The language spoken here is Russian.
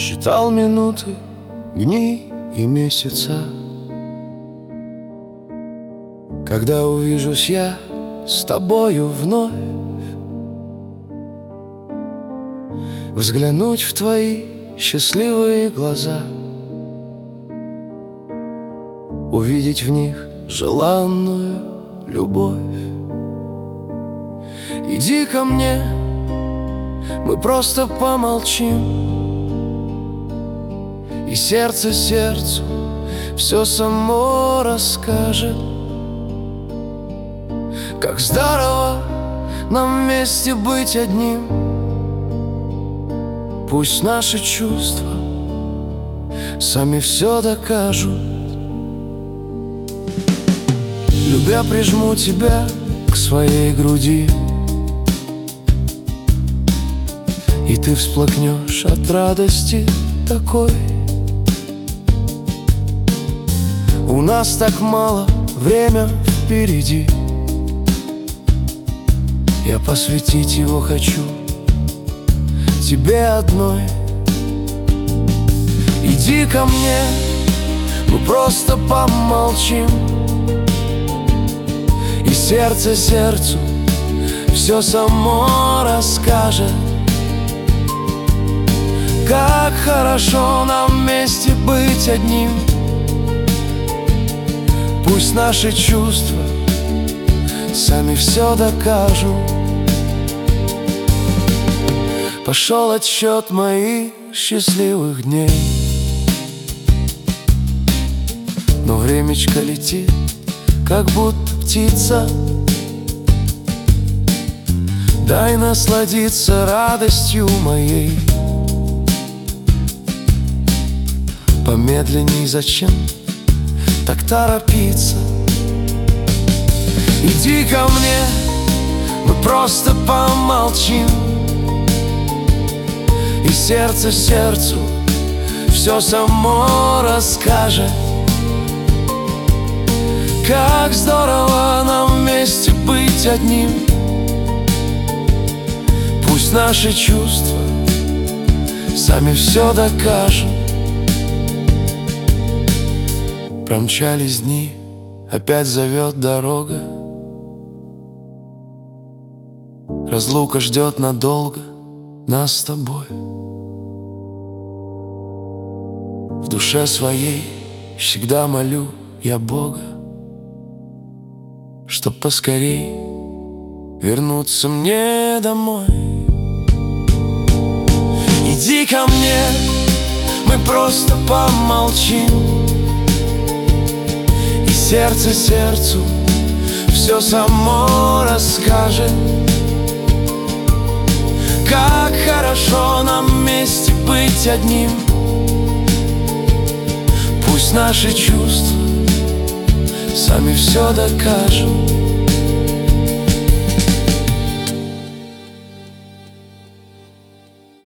Считал минуты, дни и месяца. Когда увижусь я с тобою вновь, взглянуть в твои счастливые глаза, увидеть в них желанную любовь. Иди ко мне, мы просто помолчим, и сердце сердцу все само расскажет. Как здорово нам вместе быть одним. Пусть наши чувства сами все докажут. Любя, прижму тебя к своей груди, и ты всплакнешь от радости такой. У нас так мало, время впереди. Я посвятить его хочу тебе одной. Иди ко мне, мы просто помолчим, и сердце сердцу все само расскажет. Как хорошо нам вместе быть одним. Пусть наши чувства сами все докажут. Пошел отсчет моих счастливых дней, но времечко летит, как будто птица. Дай насладиться радостью моей. Помедленней, зачем так торопиться? Иди ко мне, мы просто помолчим, и сердце сердцу все само расскажет. Как здорово нам вместе быть одним. Пусть наши чувства сами все докажут. Промчались дни, опять зовет дорога. Разлука ждет надолго нас с тобой. В душе своей всегда молю я Бога, чтоб поскорей вернуться мне домой. Иди ко мне, мы просто помолчим, и сердце сердцу все само расскажет. Как хорошо нам вместе быть одним. Пусть наши чувства сами все докажут.